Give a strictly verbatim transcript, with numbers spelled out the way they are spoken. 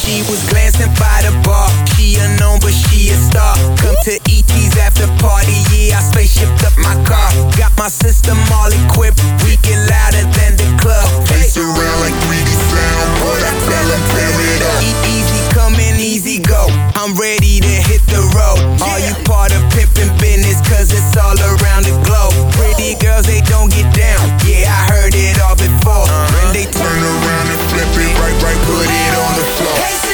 She was glancing by the bar. She unknown, but she a star. Come to E T's after party, yeah, I spaceshipped up my car. Got my system all equipped, we get louder than the club. Face around like three D sound, but I tell them tear it up. E- easy come in, easy go. I'm ready to hit the road. Are you part of pimpin' business? Cause it's all around the globe. Pretty girls, they don't get down. Yeah, I heard it all before. When they Turn around and flip it, right, right, put it on the floor.